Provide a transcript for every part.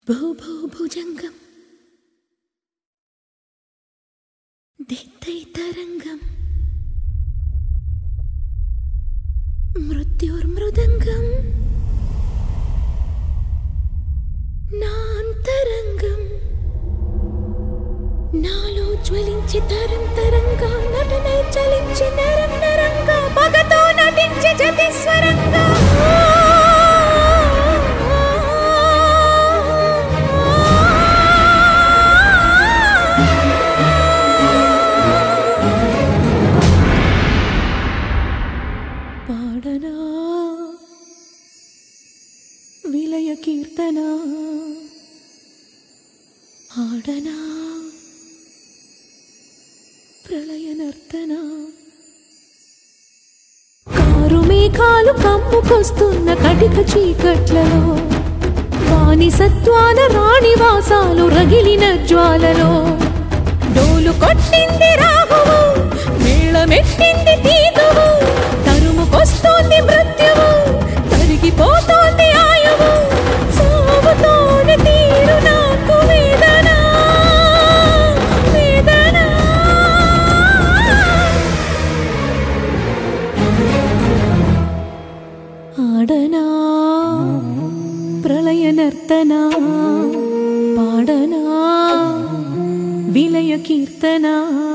భుజంగం దిత్తైతరంగం మృత్యుర్మృదంగం నాంతరంగం నాలో జ్వలించి తరం తరంగా నటనై చలించి నరం నరంగా పగతో నటించి జతిస్వరంగా పాడనా విలయ కీర్తన ఆడనా ప్రళయ నర్తన కారు మేఘాలు కమ్ముకొస్తున్న కటిక చీకట్లలో వాని సత్వాన రాణివాసాలు రగిలిన జ్వాలలో డోలు కొట్టింది రాహువు మేళమెట్టింది తీగువు తరుముకొస్తోంది మృత్యువు తరిగిపోతోంది ఆయువు సాగుతోంది తీరు నాకు వేదన వేదన ఆడనా ప్రళయ నర్తన పాడనా విలయ కీర్తన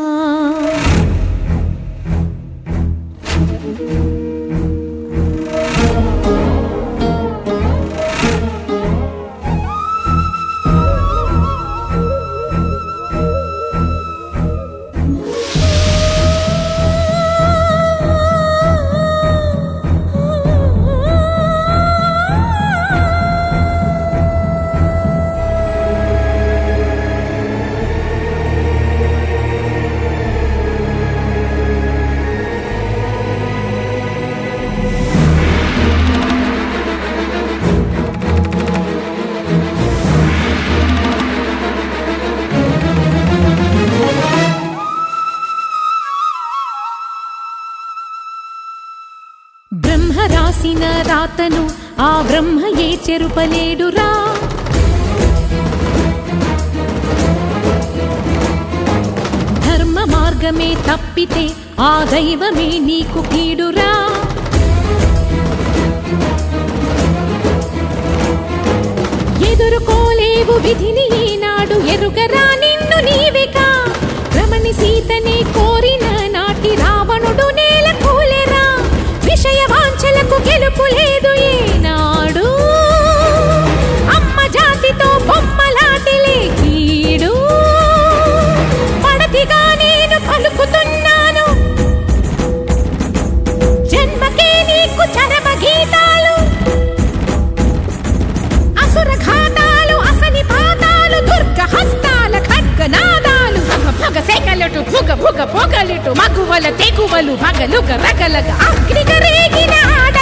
బ్రహ్మ రాసిన రాతను ఆ బ్రహ్మయే చెరుపలేడురా ధర్మ మార్గమే తప్పితే ఆ దైవమే నీకు కీడురా ఎదుర్కోలేవు విధిని ఈనాడు ఎరుగరా నిన్ను నీవిగా రమణి సీతనే కోరిన నాటి రావణుడు నేల కూలెరా విషయ వాంఛలకు గెలుపు లేదు ఏనాడు అమ్మ జాతితో బొమ్మలాటిలే కీడు పడతిగా నేను పలుకుతున్నాను జన్మకే నీకు చరమ గీతాలు అసుర ఘాతాలు అసని పాతాలు దుర్గ హస్తాల ఖడ్గనాదాలు భగ సెగలటు భుగ భుగ పొగలిటు మగువల తెగువలు భగలుగ రగలగ అగ్నిగ రేగిన